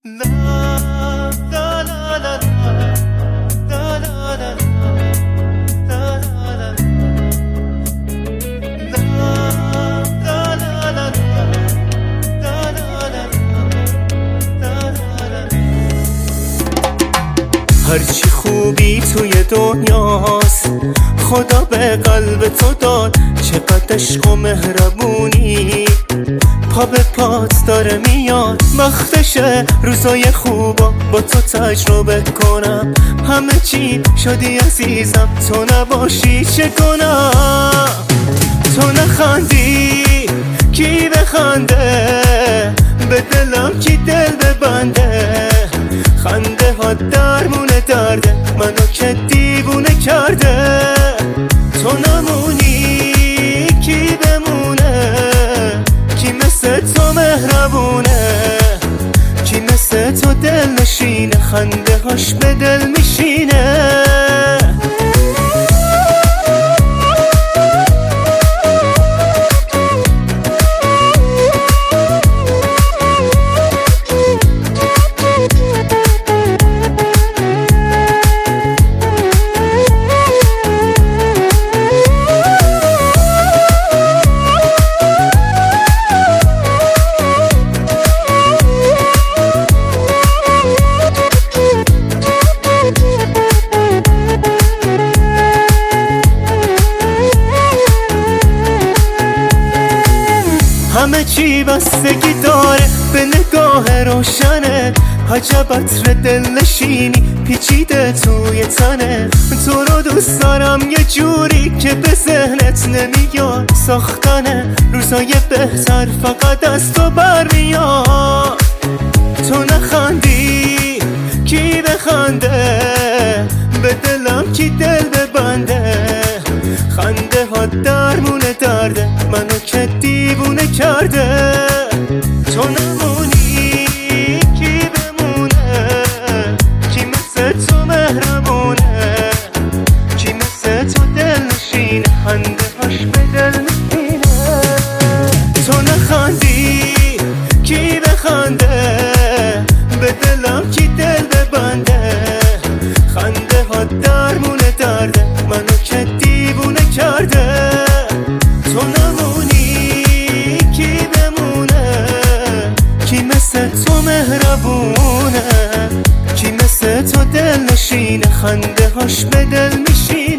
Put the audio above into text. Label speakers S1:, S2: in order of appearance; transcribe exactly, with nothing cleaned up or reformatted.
S1: هرچی خوبی توی دنیاست خدا به قلب تو داد، چقدر عشق و مهربونی پا به پات داره میاد. وقتشه روزای خوبا با تو تجربه کنم، همه چی شدی عزیزم، تو نباشی چه کنم؟ تو نخندی کی بخنده، به دلم کی دل ببنده؟ خنده ها درمونه درده، منو که دیوونه کرده. تو نمونی کی بمونه، کی مثل تو مهربونه، کی مثل تو دل نشینه، خنده هاش به دل میشینه. همه چی بستگی داره به نگاه روشنه، عجب عطر دل نشینی پیچیده توی تنه. تو رو دوست دارم یه جوری که به ذهنت نمیاد، ساختن روزای بهتر فقط از تو برمیاد. تو نخندی کی بخنده، به دلم کی دل ببنده؟ خنده ها درمونه درده، منو که دیوونه کرده. تو نمونی کی بمونه، کی مثل تو مهربونه، کی مثل تو دل نشینه، خنده هاش به دل میشینه. تو نخندی کی بخنده، به دلم کی دل ببنده؟ خنده ها درمونه درده، منو که دیوونه کرده. تو نمونی کی بمونه، کی مثل تو مهربونه، کی مثل تو دل نشینه، خنده هاش به دل میشینه.